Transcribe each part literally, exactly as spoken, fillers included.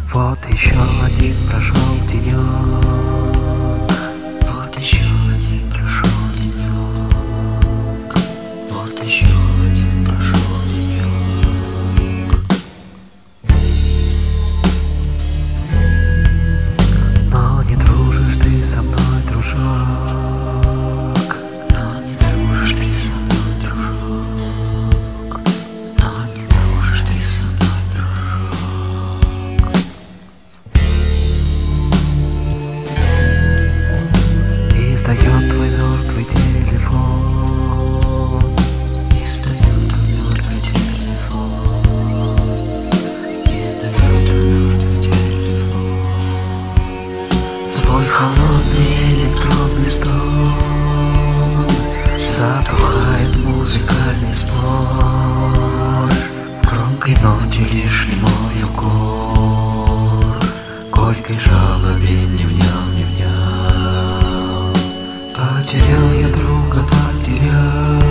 Вот еще один прошел денек, вот еще один прошел денек, вот еще один прошел денек. Но не дружишь ты со мной, дружок, но не дружишь ты со мной, дружок, но не дружишь ты со мной, дружок. И сдает твой мертвый телефон, И сдает твой мертвый телефон, И сдает твой мертвый телефон. свой холодный электронный стон. Затухает музыкальный спор, В громкой ноте лишь немой укор, горькой жалобе не внял, не внял. потерял я друга, потерял.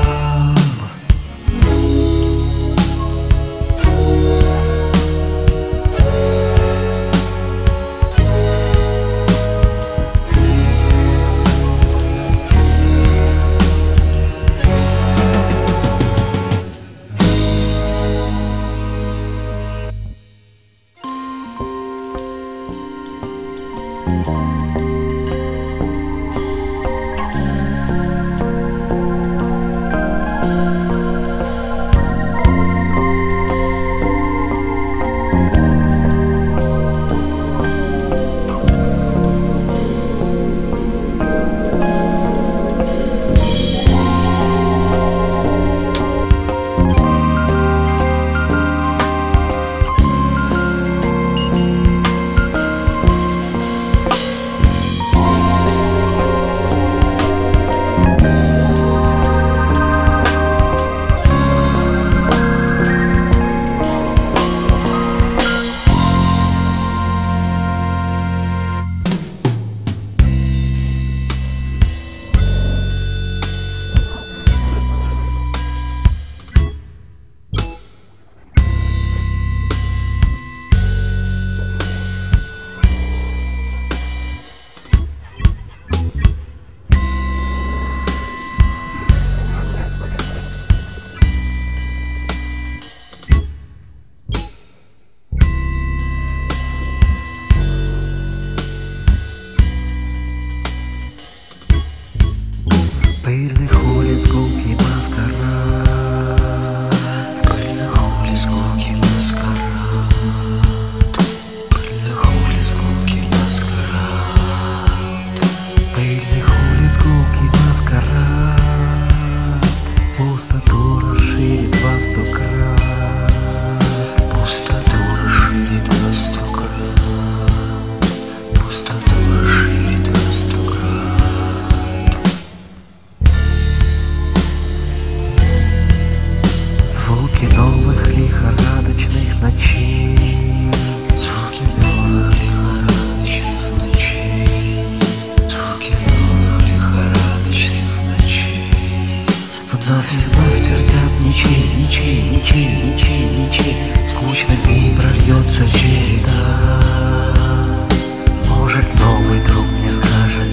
Пыльных улиц гулкий маскарад, Пыльных улиц гулкий маскарад, Пыльных улиц гулкий маскарад, пыльных улиц гулкий маскарад. Пустоту расширит во сто крат, Пустоту расширит во сто крат, Пустоту расширит во сто крат. звуки новых лихорадочных ночей, Звуки новых лихорадочных ночей, Звуки новых лихорадочных ночей. вновь и вновь твердят ничей, ничей, ничей, ничей, ничей. Скучных дней прольется череда. Может, новый друг мне скажет: